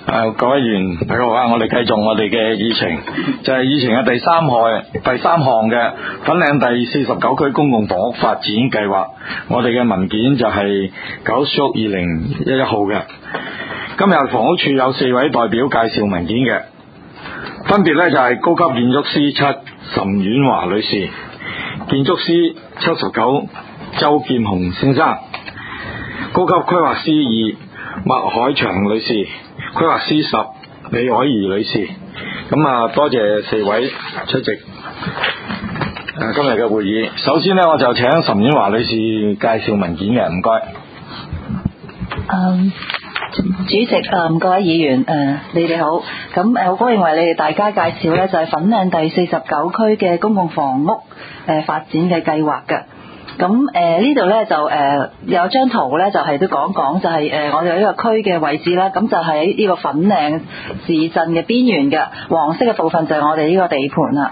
各位議員大家好啊！我哋繼續我哋嘅議程，就係議程嘅第三項嘅粉嶺第49區公共房屋發展計劃。我哋嘅文件就係9/2011號嘅。今日房屋處有4位代表介紹文件嘅，分別咧就係高級建築師7岑婉華女士，建築師79周劍雄先生，高級規劃師2麥海祥女士，規劃師10李凱儀女士。咁多謝4位出席今日嘅會議。首先呢，我就請岑婉華女士介紹文件嘅，唔該。 主席，各位議員，你哋好。咁好高興為你哋大家介紹呢，就係粉嶺第49區嘅公共房屋發展嘅計劃嘅。咁呢度呢，就有張圖呢，就係都講就係我哋呢個區嘅位置啦。咁就喺呢個粉嶺市鎮嘅邊緣嘅，黃色嘅部分就係我哋呢個地盤啦。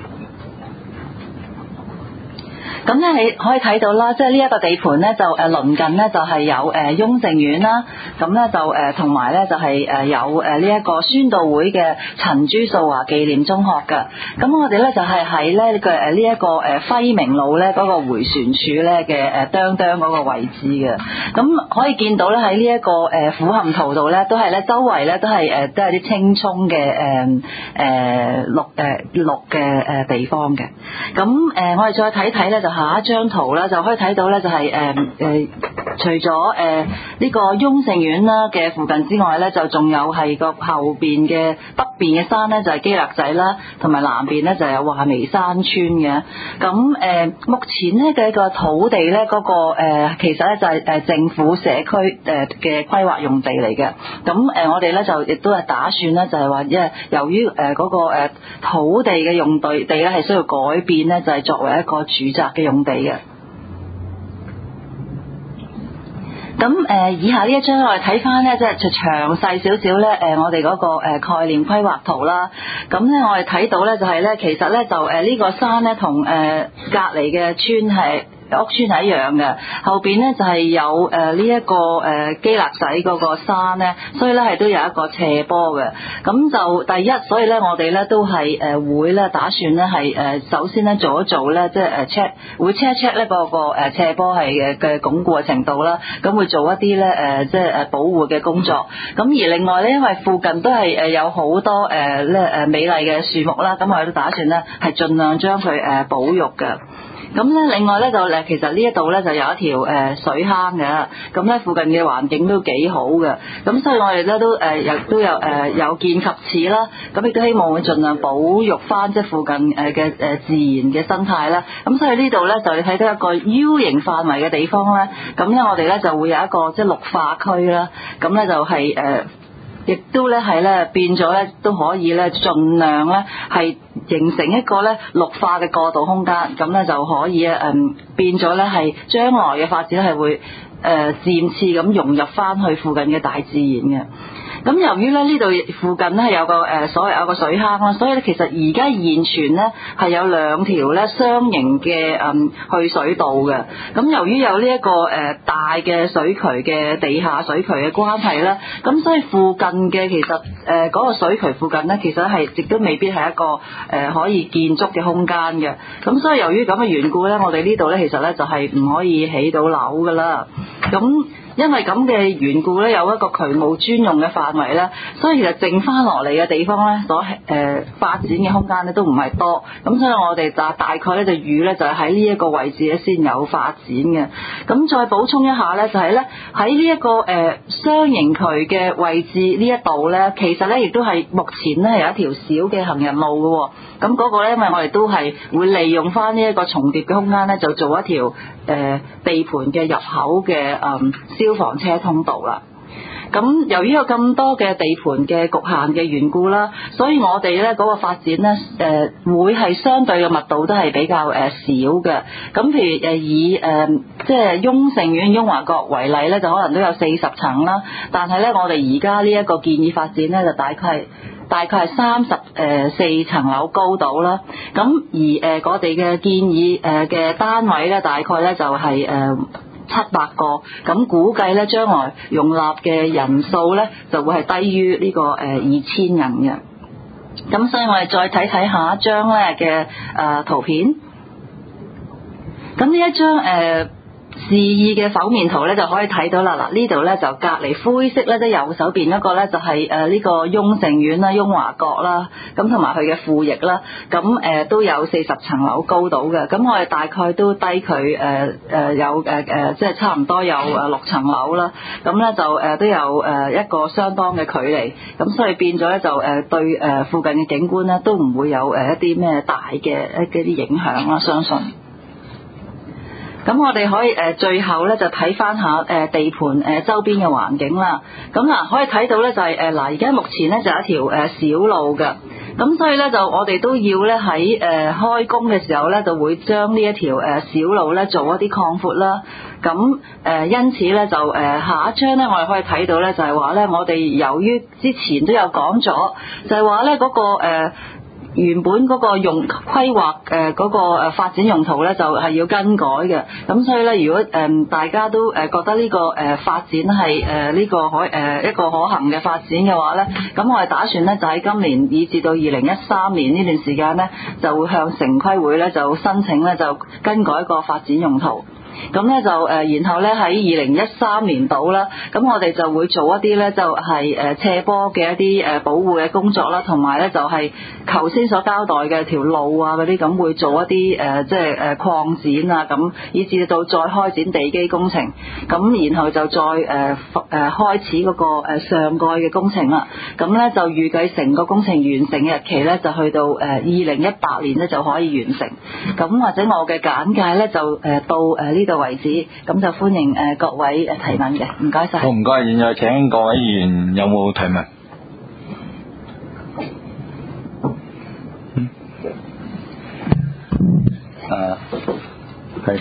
咁咧，你可以睇到啦，即係呢一個地盤咧，就鄰近咧就係有雍盛苑啦，咁咧就同埋咧就係有呢一個宣道會嘅陳朱素華紀念中學嘅。咁我哋咧就係喺咧嘅呢一個輝明路咧嗰個迴旋處咧嘅哚嗰個位置嘅。咁可以見到咧喺呢一個俯瞰圖度咧，都係咧周圍咧都係啲青葱嘅綠嘅地方嘅。咁我哋再睇睇咧就下一張圖啦，就可以睇到咧就係除咗呢個雍盛苑啦嘅附近之外咧，就仲有係個後邊嘅北邊嘅山咧就係基勒仔啦，同埋南邊咧就有華眉山村嘅。咁目前咧嘅個土地咧嗰個其實咧就係政府社區嘅規劃用地嚟嘅。咁我哋咧就亦都係打算咧就係話，因為由於嗰個土地嘅用地咧係需要改變咧，就係作為一個住宅嘅用地嘅。咁以下呢一張我哋睇翻咧，即係詳細少少咧，我哋嗰個概念規劃圖啦。咁咧我哋睇到咧就係咧，其實咧就呢個山咧同隔離嘅村係屋村係一樣嘅，後邊咧就係有呢一個基勒仔嗰個山咧，所以咧係都有一個斜坡嘅。咁就第一，所以咧我哋咧都係會咧打算咧係首先咧做一做咧，即係會 check 咧個斜坡係嘅鞏固嘅程度啦。咁會做一啲咧即係保護嘅工作。咁而另外咧，因為附近都係有好多美麗嘅樹木啦，咁我哋都打算咧係盡量將佢保育嘅。咁咧，另外咧就其實呢一度咧就有一條水坑嘅，咁咧附近嘅環境都幾好嘅，咁所以我哋咧都都有見及此啦，咁亦都希望會盡量保育翻即係附近嘅自然嘅生態啦。咁所以呢度咧就你睇到一個 U 型範圍嘅地方咧，咁咧我哋咧就會有一個即係綠化區啦，咁咧就係亦都咧係咧變咗咧都可以咧盡量咧係形成一個咧綠化嘅過渡空間，咁咧就可以變咗咧係將來嘅發展係會漸次咁融入翻去附近嘅大自然嘅。咁由於咧呢度附近咧有個所謂有個水坑啦，所以咧其實而家現存咧係有2條咧雙型嘅去水道嘅。咁由於有呢一個大嘅水渠嘅地下水渠嘅關係咧，咁所以附近嘅其實嗰個水渠附近咧其實係亦都未必係一個可以建築嘅空間嘅。咁所以由於咁嘅緣故咧，我哋呢度咧其實咧就係唔可以起到樓噶啦。咁因為咁嘅緣故咧，有一個渠務專用嘅範圍咧，所以其實剩翻落嚟嘅地方咧，所發展嘅空間咧都唔係多，咁所以我哋大概咧就預咧就係喺呢一個位置咧先有發展嘅。咁再補充一下咧，就係咧喺呢一個雙型渠嘅位置呢一度咧，其實咧亦都係目前咧有一條小嘅行人路嘅喎。咁嗰個咧，因為我哋都係會利用翻呢一個重疊嘅空間咧，就做一條地盤嘅入口嘅消防車通道啦。咁由於有咁多嘅地盤嘅局限嘅緣故啦，所以我哋咧嗰個發展咧會係相對嘅密度都係比較少嘅。咁譬如以即係雍盛苑、雍華閣為例咧，就可能都有40層啦。但係咧，我哋而家呢一個建議發展咧，就大概係34層樓高度啦。咁而我哋嘅建議嘅單位咧，大概咧就係 700個，咁估計咧將來容納嘅人數咧就會係低於呢個2000人嘅。咁所以我哋再睇睇下一張咧嘅圖片。咁呢一張示意嘅剖面圖咧就可以睇到啦。嗱，呢度咧就隔離灰色咧，即係右手邊一個咧就係呢個雍盛苑啦、雍華閣啦，咁同埋佢嘅副翼啦，咁都有40層樓高度嘅。咁我哋大概都低佢有即係差唔多有6層樓啦。咁咧就都有一個相當嘅距離，咁所以變咗咧就對附近嘅景觀咧都唔會有一啲咩大嘅一啲影響啦，相信。咁我哋可以最後咧就睇翻下地盤周邊嘅環境啦。咁嗱可以睇到咧就係而家目前咧就有一條小路嘅。咁所以咧就我哋都要咧喺開工嘅時候咧就會將呢一條小路咧做一啲擴闊啦。咁因此咧就下一張咧我哋可以睇到咧就係話咧我哋由於之前都有講咗，就係話咧嗰個原本嗰個規劃嗰個發展用途咧就係要更改嘅。咁所以咧如果大家都覺得呢個發展係呢個一個可行嘅發展嘅話咧，咁我哋打算咧就喺今年以至到2013年呢段時間咧就會向城規會咧就申請咧就更改個發展用途。咁咧就然後咧喺2013年度啦，咁我哋就會做一啲咧就係斜坡嘅一啲保護嘅工作啦，同埋咧就係頭先所交代嘅條路啊嗰啲咁會做一啲即係擴展啊咁，以至到再開展地基工程，咁然後就再開始嗰個上蓋嘅工程啦。咁咧就預計成個工程完成嘅日期咧就去到2018年咧就可以完成。咁或者我嘅簡介咧就到呢度為止，咁就歡迎各位提問嘅，唔該晒。 好，唔該，現在請各位議員有冇提問？係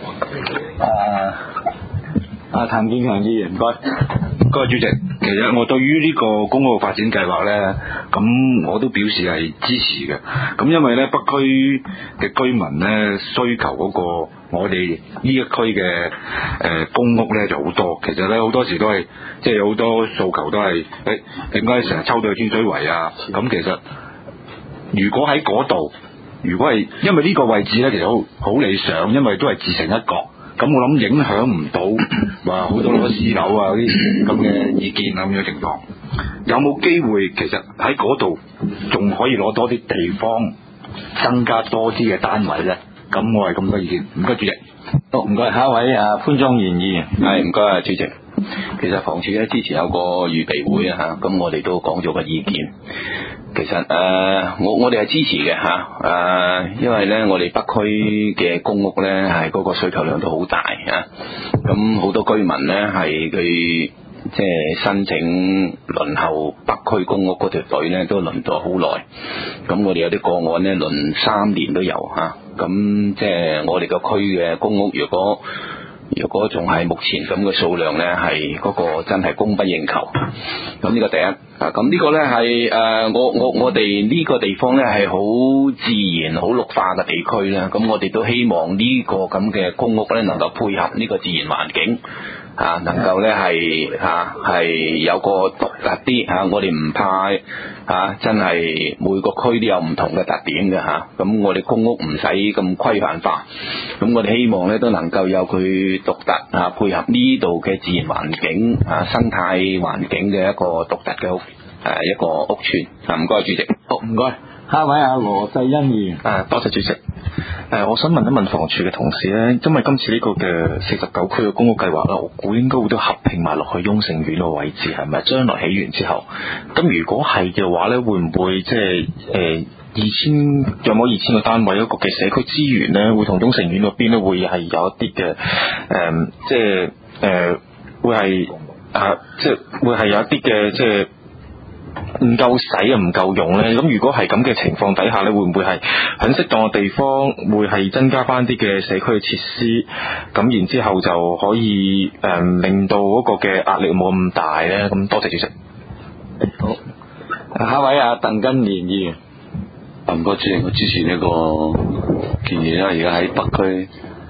譚建強議員，唔該。唔該，主席。其實我對於呢個公屋發展計劃呢，咁我都表示係支持嘅。咁因為呢北區嘅居民呢需求嗰個我哋呢一區嘅公屋呢就好多。其實呢好多時都係即係有好多訴求都係點解成日抽到去天水圍啊？咁其實如果喺嗰度，如果係因為呢個位置呢，其實好理想，因為都係自成一角。咁我諗影響唔到話好多攞私樓啊嗰啲咁嘅意見啊咁樣情況，有冇機會其實喺嗰度仲可以攞多啲地方，增加多啲嘅單位咧？咁我係咁多意見，唔該主席。 好，唔該，下一位潘莊賢議員。 係，唔該主席。其實房署咧之前有個預備會啊，咁我哋都講咗個意見。其實我哋係支持嘅因為咧我哋北區嘅公屋咧係嗰個需求量都好大咁好多居民咧係佢即係申請輪候北區公屋嗰條隊咧都輪咗好耐，咁我哋有啲個案咧輪3年都有咁即係我哋個區嘅公屋如果仲係目前咁嘅數量呢，係嗰個真係供不應求。咁呢個第一咁呢個呢係我哋呢個地方呢係好自然、好綠化嘅地區啦。咁我哋都希望呢個咁嘅公屋呢能夠配合呢個自然環境能夠呢係有個獨特啲我哋唔怕真係每個區都有唔同嘅特點嘅咁我哋公屋唔使咁規範化，咁我哋希望呢都能夠有佢獨特配合呢度嘅自然環境生態環境嘅一個獨特嘅一個屋邨。唔該主席。 好，唔該。下一位羅世恩議員。 多謝主席。我想問一問房署嘅同事咧，因為今次呢個嘅49區嘅公屋計劃啦，我估應該會都合併埋落去雍盛苑個位置，係咪？將來起完之後，咁如果係嘅話咧，會唔會即係有冇2000個單位一個嘅社區資源咧，會同雍盛苑嗰邊咧會係有一啲嘅會係即係會係有一啲嘅即係唔夠使唔夠用咧？咁如果係咁嘅情況底下咧，會唔會係喺適當嘅地方會係增加翻啲嘅社區嘅設施？咁然之後就可以令到嗰個嘅壓力冇咁大咧？咁多謝主席。 好，下一位鄧根年議員。 唔該主席，我支持呢個建議啦。而家喺北區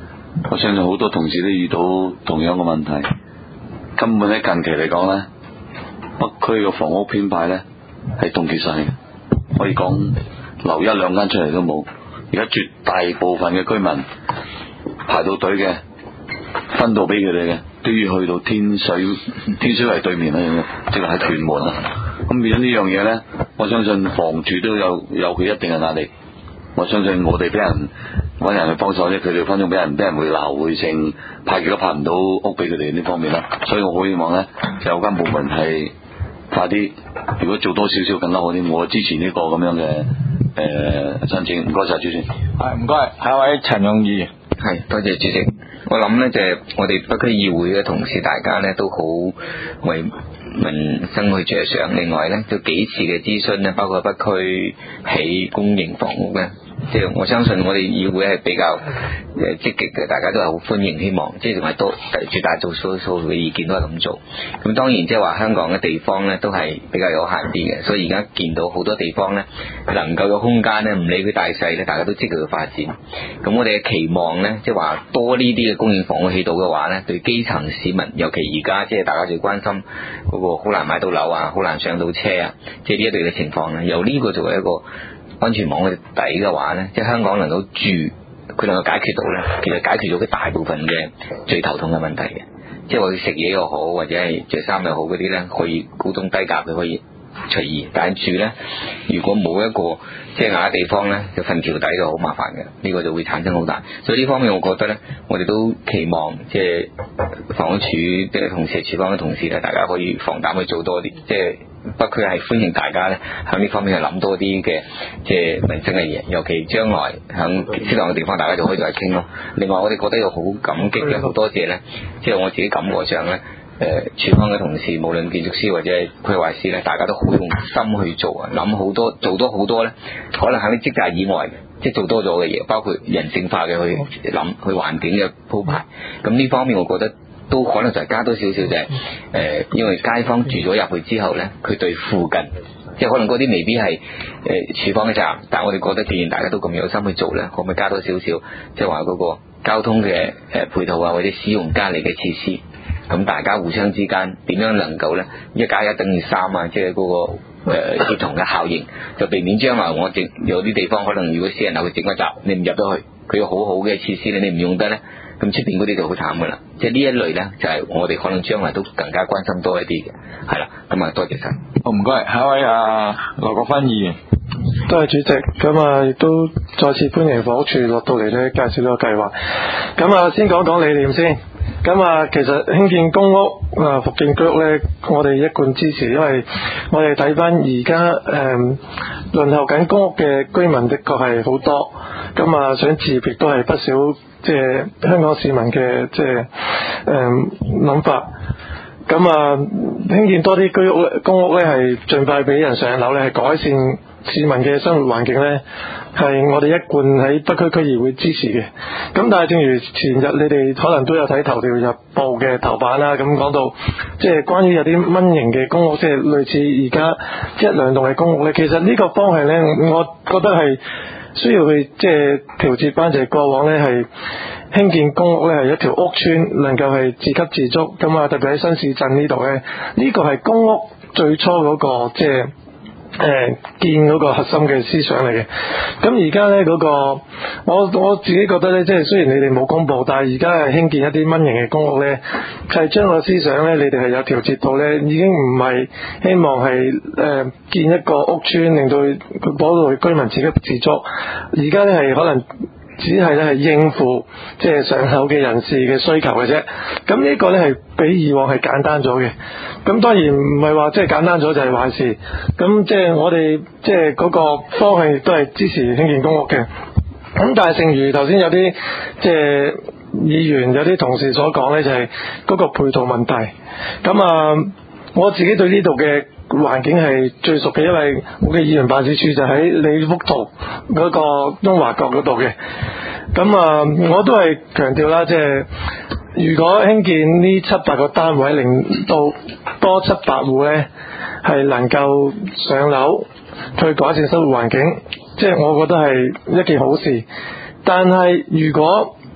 我相信好多同事都遇到同樣嘅問題。根本喺近期嚟講咧，北區嘅房屋編排咧係凍結晒嘅，可以講留一兩間出嚟都冇。而家絕大部分嘅居民排到隊嘅，分到俾佢哋嘅，都要去到天水圍對面啦，即係喺屯門啦。咁變咗呢樣嘢咧，我相信房署都有佢一定嘅壓力。我相信我哋俾人揾人去幫手啫，佢哋分鐘俾人會鬧會剩，派幾都派唔到屋俾佢哋呢方面啦。所以我好希望咧，有間部門係快啲，如果做多少少更加好啲。我支持呢個咁樣嘅申請。唔該晒主席。 係唔該，下一位陳勇議員。 係，多謝主席。我諗呢，就係我哋北區議會嘅同事，大家呢都好為民生去着想。另外呢，都幾次嘅諮詢呢，包括北區起公營房屋呢，即係我相信我哋議會係比較積極嘅，大家都係好歡迎，希望即係仲係多絕大多數嘅意見都係咁做。咁當然即係話香港嘅地方呢都係比較有限啲嘅，所以而家見到好多地方呢能夠有空間呢，唔理佢大細呢，大家都積極去發展。咁我哋嘅期望呢，即係話多呢啲嘅公營房屋起到嘅話呢，對基層市民，尤其而家即係大家最關心嗰個好難買到樓啊，好難上到車啊，即係呢一類嘅情況呢，由呢個作為一個安全網嘅底嘅話呢，即係香港能夠住，佢能夠解決到呢，其實解決咗佢大部分嘅最頭痛嘅問題嘅，即係話佢食嘢又好，或者係着衫又好嗰啲呢，可以高中低價佢可以隨意，但係住呢，如果冇一個即係硬地方呢，就瞓橋底就好麻煩嘅，呢個就會產生好大。所以呢方面我覺得呢，我哋都期望即係房屋署嘅同事、署方嘅同事呢，大家可以放膽去做多啲，即係北區係歡迎大家呢喺呢方面去諗多啲嘅即係民生嘅嘢，尤其將來喺適當嘅地方大家就可以再傾咯。另外我哋覺得有好感激嘅，好多謝呢，即係我自己感覺上呢，署方嘅同事，無論建築師或者係規劃師咧，大家都好用心去做啊，諗好多，做多好多咧，可能喺啲職責以外嘅，即係做多咗嘅嘢，包括人性化嘅去諗，去環境嘅鋪排。咁呢方面我覺得都可能就係加多少少就係因為街坊住咗入去之後咧，佢對附近即係可能嗰啲未必係署方嘅責任，但係我哋覺得既然大家都咁有心去做咧，可唔可以加多少少，即係話嗰個交通嘅配套啊，或者使用家嚟嘅設施。咁大家互相之間點樣能夠呢1+1等於3啊？即係嗰個協同嘅效應，就避免將來我有啲地方可能如果私人樓去整一集，你唔入得去，佢有好好嘅設施你唔用得呢，咁出邊嗰啲就好慘噶啦。即係呢一類呢，就係我哋可能將來都更加關心多一啲嘅，係啦。咁啊，多謝晒。 好，唔該，下一位羅國勳議員。 多謝主席，咁啊亦都再次歡迎房屋署落到嚟呢介紹呢個計劃。咁啊先講講理念先。咁啊，其實興建公屋復建居屋呢，我哋一貫支持，因為我哋睇翻而家輪候緊公屋嘅居民的確係好多，咁啊想置業亦都係不少，即係香港市民嘅即係諗法。咁啊，興建多啲居屋公屋呢，係盡快俾人上樓呢，係改善市民嘅生活環境呢，係我哋一貫喺北區區議會支持嘅。咁但係正如前日你哋可能都有睇頭條日報嘅頭版啦，咁講到即係關於有啲蚊型嘅公屋，即係類似而家一兩棟嘅公屋呢，其實呢個方向呢，我覺得係需要去即係調節翻，就係過往呢係興建公屋呢係一條屋村能夠係自給自足，咁啊特別喺新市鎮呢度呢，呢個係公屋最初嗰個即係建嗰個核心嘅思想嚟嘅。咁而家呢嗰個我自己覺得呢，即係雖然你哋冇公布，但係而家係興建一啲蚊型嘅公屋呢，係將個思想呢，你哋係有調節到呢，已經唔係希望係建一個屋村令到嗰度居民自給自足，而家呢係可能只係咧係應付即係上樓嘅人士嘅需求嘅啫。咁呢個咧係比以往係簡單咗嘅。咁當然唔係話即係簡單咗就係壞事。咁即係我哋即係嗰個方向亦都係支持興建公屋嘅。咁但係正如頭先有啲即係議員有啲同事所講咧，就係嗰個配套問題。咁啊，我自己對呢度嘅環境係最熟嘅，因為我嘅議員辦事處就喺你幅圖嗰個東華閣嗰度嘅。咁啊，我都係強調啦，即係如果興建呢700個單位，令到多700戶呢係能夠上樓去改善生活環境，即係我覺得係一件好事。但係如果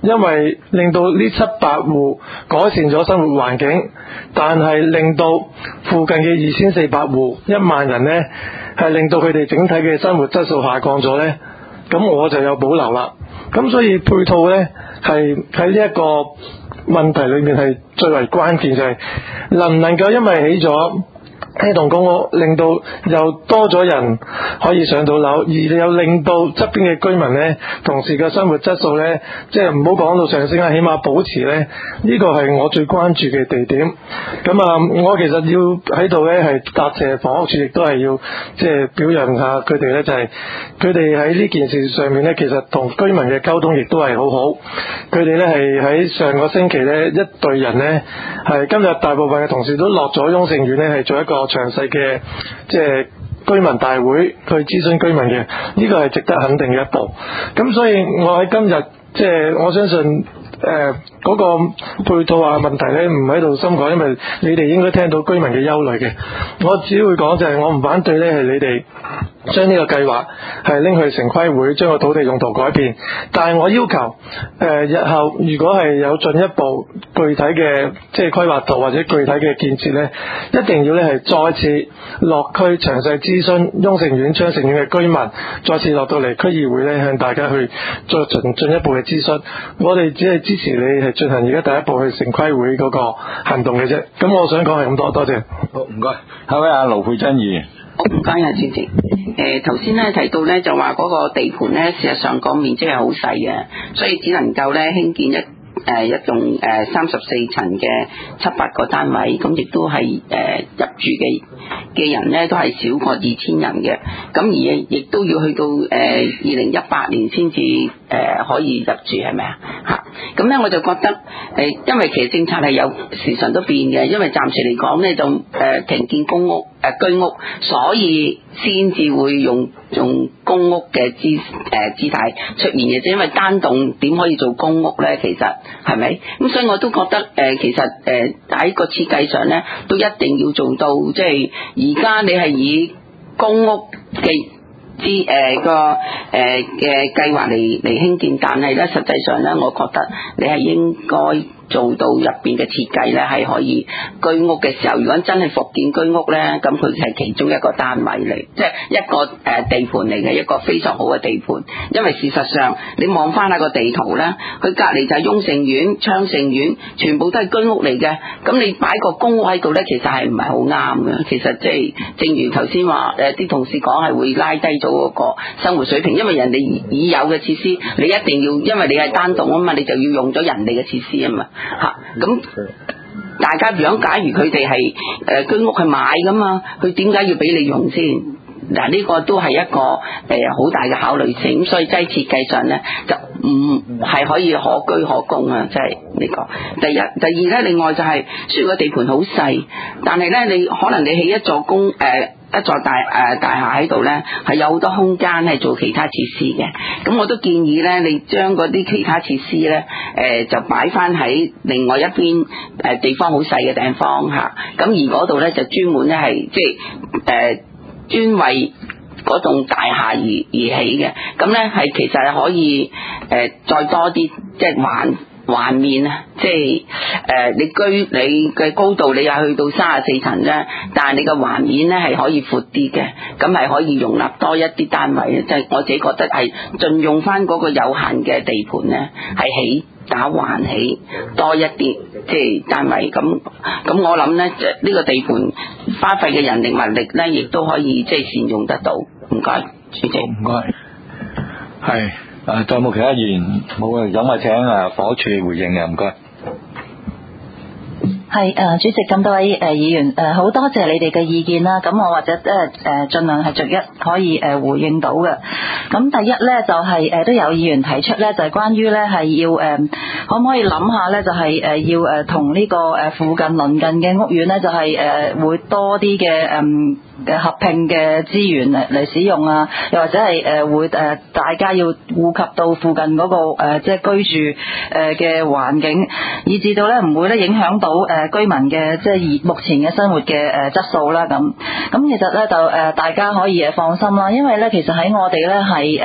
因為令到呢700戶改善咗生活環境，但係令到附近嘅2400戶1萬人呢，係令到佢哋整體嘅生活質素下降咗呢，咁我就有保留啦。咁所以配套呢，係喺呢一個問題裏面係最為關鍵，就係能唔能夠因為起咗呢棟公屋，令到又多咗人可以上到樓，而又令到側邊嘅居民呢，同時嘅生活質素呢，即係唔好講到上升啦，起碼保持呢，呢個係我最關注嘅地點。咁我其實要喺度呢，係答謝房屋署，亦都係要即係表揚下佢哋呢，就係佢哋喺呢件事上面呢，其實同居民嘅溝通亦都係好好。佢哋呢，係喺上個星期呢，一隊人呢，係今日大部分嘅同事都落咗雍盛苑呢，係做一個詳細嘅即係居民大會去諮詢居民嘅，呢個係值得肯定嘅一步。咁所以我喺今日即係我相信嗰個配套問題呢，唔喺度深講，因為你哋應該聽到居民嘅憂慮嘅。我只會講就係我唔反對呢，係你哋將呢個計劃係拎去城規會，將個土地用途改變，但係我要求日後如果係有進一步具體嘅即係規劃圖或者具體嘅建設呢，一定要呢係再次落區詳細諮詢雍盛苑、昌盛苑嘅居民，再次落到嚟區議會呢，向大家去做進一步嘅諮詢。我哋只係支持你係進行而家第一步去城規會嗰個行動嘅啫。咁我想講係咁多，多謝。 好，唔該。下位盧佩珍議員。 好，唔該啊，主席。頭先咧提到咧就話嗰個地盤咧，事實上個面積係好細嘅，所以只能夠咧興建一棟34層嘅700個單位，咁亦都係入住嘅人咧都係少過2000人嘅，咁而亦都要去到2018年先至可以入住，係咪啊？嚇！咁咧我就覺得因為其實政策係有時常都變嘅，因為暫時嚟講咧就停建公屋居屋，所以先至會用公屋嘅姿態出現嘅啫。因為單棟點可以做公屋咧？其實係咪？咁所以我都覺得其實喺個設計上咧都一定要做到，即係而家你係以公屋嘅嘅計劃嚟興建，但係咧實際上咧，我覺得你係應該做到入邊嘅設計咧係可以居屋嘅時候，如果真係復建居屋咧，咁佢係其中一個單位嚟，即係一個地盤嚟嘅，一個非常好嘅地盤。因為事實上你望翻下個地圖咧，佢隔離就係雍盛苑、昌盛苑，全部都係居屋嚟嘅。咁你擺個公屋喺度咧，其實係唔係好啱嘅。其實即係正如頭先話啲同事講，係會拉低咗嗰個生活水平，因為人哋已有嘅設施，你一定要，因為你係單棟啊嘛，你就要用咗人哋嘅設施啊嘛。咁大家假如佢哋係居屋係買噶嘛，佢點解要俾你用先？嗱，呢個都係一個好大嘅考慮性，咁所以喺設計上咧就唔係可以可居可攻啊！即係呢個第二咧，另外就係雖然個地盤好細，但係咧你可能你起一座大廈喺度咧，係有好多空間係做其他設施嘅。咁我都建議咧，你將嗰啲其他設施咧，就擺翻喺另外一邊地方好細嘅地方嚇。咁而嗰度咧就專門咧係即係專為嗰棟大廈而起嘅。咁咧係其實係可以再多啲即係環面啊，即係你嘅高度你又去到34層啫，但係你嘅環面咧係可以闊啲嘅，咁係可以容納多一啲單位。即係我自己覺得係盡用翻嗰個有限嘅地盤咧，係打橫起多一啲即係單位。咁我諗咧，呢個地盤花費嘅人力物力咧，亦都可以即係善用得到。唔該，主席。 唔該，係。再冇其他議員冇啊？有咪請房屋署回應嘅，唔該。 係主席，咁多位議員好多謝你哋嘅意見啦。咁我或者盡量係逐一可以回應到嘅。咁第一咧就係都有議員提出咧，就係關於咧係要可唔可以諗下咧，就係要同呢個附近鄰近嘅屋苑咧，就係會多啲嘅合併嘅資源嚟使用啊，又或者係會大家要顧及到附近嗰個即係居住嘅環境，以至到咧唔會咧影響到居民嘅即係目前嘅生活嘅質素啦。咁其實咧就大家可以放心啦，因為咧其實喺我哋咧係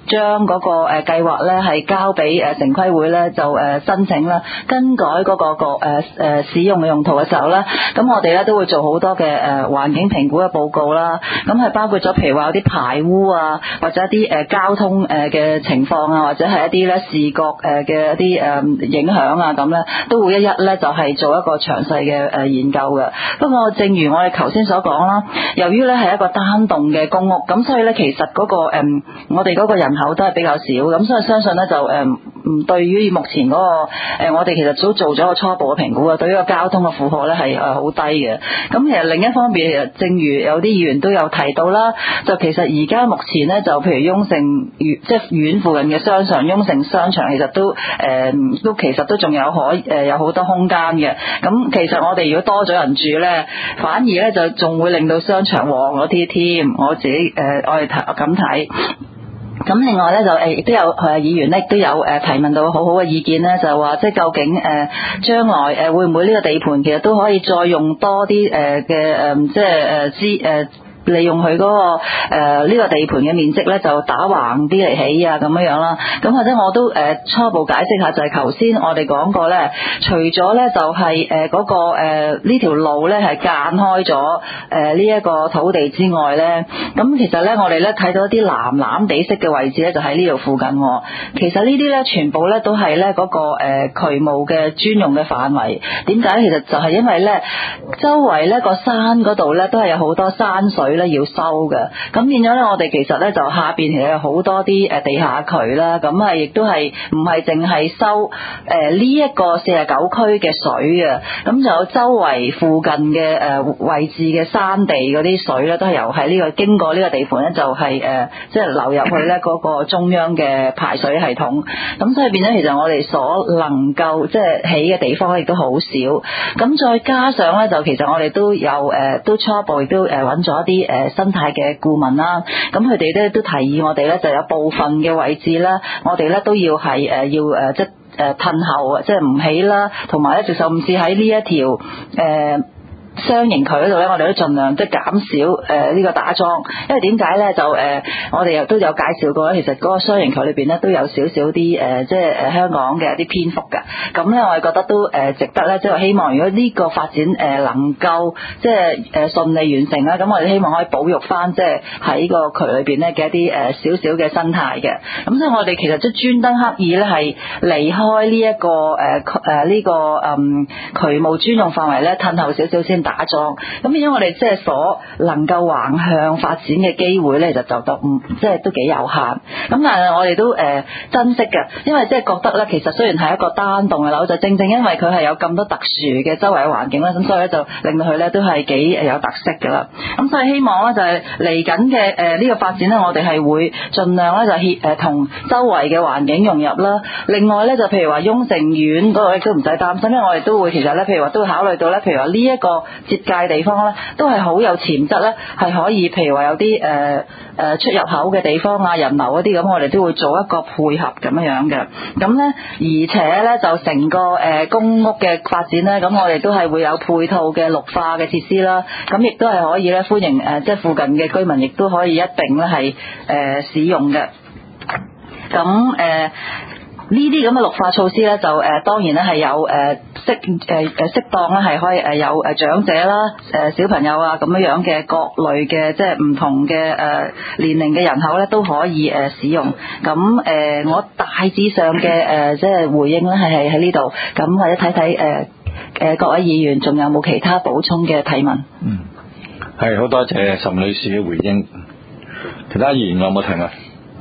將嗰個計劃咧係交俾城規會咧就申請啦，更改嗰個使用嘅用途嘅時候咧，咁我哋咧都會做好多嘅環境評估嘅報告啦，咁係包括咗譬如話有啲排污啊，或者一啲交通嘅情況啊，或者係一啲咧視覺嘅一啲影響啊，咁咧都會一咧就係做一個詳細嘅研究嘅。不過正如我哋頭先所講啦，由於咧係一個單棟嘅公屋，咁所以咧其實嗰個我哋嗰個人口都係比較少，咁所以相信咧就對於目前嗰個我哋其實都做咗個初步嘅評估啊，對於個交通嘅負荷咧係好低嘅。咁其實另一方面，正如有啲議員都有提到啦，就其實而家目前咧就譬如雍城即係縣附近嘅商場，雍城商場其實都其實都仲有有好多空間嘅。咁其實我哋如果多咗人住咧，反而咧就仲會令到商場旺咗啲添。我自己我哋咁睇。咁另外咧就亦都有議員咧亦都有提問到好好嘅意見咧，就係話即係究竟將來會唔會呢個地盤其實都可以再用多啲嘅即係利用佢嗰個呢個地盤嘅面積咧，就打橫啲嚟起啊咁樣啦。咁或者我都初步解釋下，就係頭先我哋講過咧，除咗咧就係嗰個呢條路咧係間開咗呢一個土地之外咧，咁其實咧我哋咧睇到一啲藍藍地色嘅位置咧，就喺呢度附近。其實呢啲咧全部咧都係咧嗰個渠務嘅專用嘅範圍。點解？其實就係因為咧周圍咧個山嗰度咧都係有好多山水咧要收嘅，咁變咗咧我哋其實咧就下邊其實有好多啲地下渠啦，咁亦都係唔係淨係收呢一個49區嘅水嘅，咁就有周圍附近嘅位置嘅山地嗰啲水咧都係由喺呢個經過呢個地盤咧就係即係流入去咧嗰個中央嘅排水系統，咁所以變咗其實我哋所能夠即係起嘅地方亦都好少，咁再加上咧就其實我哋都有都初步亦都揾咗一啲生態嘅顧問啦，咁佢哋咧都提議我哋咧就有部分嘅位置咧，我哋咧都要係要即係褪後，即係唔起啦，同埋咧就甚至喺呢一條雙型渠嗰度咧，我哋都盡量即係減少呢個打樁，因為點解咧就我哋又都有介紹過咧，其實嗰個雙型渠裏邊咧都有少少啲即係香港嘅一啲篇幅嘅，咁咧我哋覺得都值得咧，即係希望如果呢個發展能夠即係順利完成啦，咁我哋希望可以保育翻即係喺個渠裏邊咧嘅一啲少少嘅生態嘅，咁所以我哋其實都專登刻意咧係離開呢一個呢個渠務專用範圍咧，褪後少少先打樁，咁變咗我哋即係所能夠橫向發展嘅機會咧，就即係都幾有限。咁但係我哋都珍惜嘅，因為即係覺得咧，其實雖然係一個單棟嘅樓，就正正因為佢係有咁多特殊嘅周圍嘅環境啦，咁所以咧就令到佢咧都係幾有特色㗎啦。咁所以希望咧就係嚟緊嘅呢個發展咧，我哋係會盡量咧就同周圍嘅環境融入啦。另外咧就譬如話雍城苑嗰度亦都唔使擔心，因為我哋都會其實咧，譬如話都會考慮到咧，譬如話呢一個接界地方咧，都係好有潛質咧，係可以譬如話有啲出入口嘅地方啊、人流嗰啲咁，我哋都會做一個配合咁樣嘅。咁咧，而且咧就成個公屋嘅發展咧，咁我哋都係會有配套嘅綠化嘅設施啦。咁亦都係可以咧歡迎即係附近嘅居民亦都可以一定咧係使用嘅。咁呢啲咁嘅綠化措施咧，就當然咧係有適當咧係可以有長者啦、小朋友啊咁樣嘅各類嘅即係唔同嘅年齡嘅人口咧都可以使用。咁我大致上嘅即係回應咧係喺呢度。咁或者睇睇各位議員仲有冇其他補充嘅提問？ 係好多謝岑女士嘅回應。其他議員有冇提問？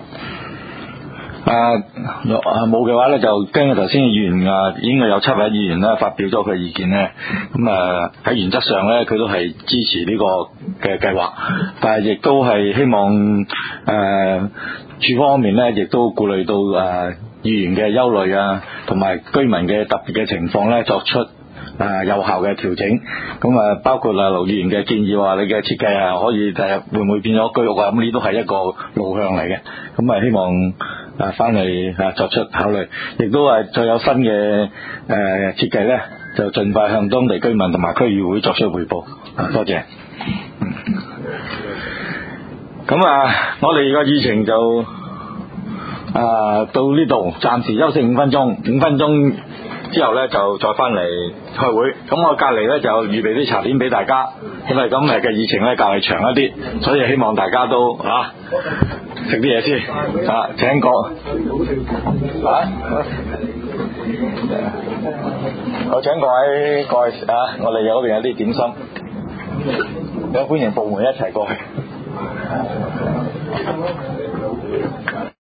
冇嘅話咧，就跟住頭先嘅議員已經有7位議員咧發表咗佢意見咧。咁喺原則上咧，佢都係支持呢個嘅計劃，但係亦都係希望處方面咧，亦都顧慮到議員嘅憂慮啊，同埋居民嘅特別嘅情況咧，作出有效嘅調整。咁包括盧議員嘅建議話，你嘅設計可以第日會唔會變咗居屋啊？咁呢都係一個路向嚟嘅。咁希望翻嚟作出考慮，亦都係再有新嘅設計咧，就盡快向當地居民同埋區議會作出匯報。多謝。咁我哋個議程就到呢度暫時休息5分鐘，5分鐘之後呢，就再翻嚟開會。咁我隔離呢，就預備啲茶點俾大家，因為今日嘅議程呢較為長一啲，所以希望大家都食啲嘢先請過我請各位過去我哋嗰邊有啲點心，有歡迎部門一齊過去。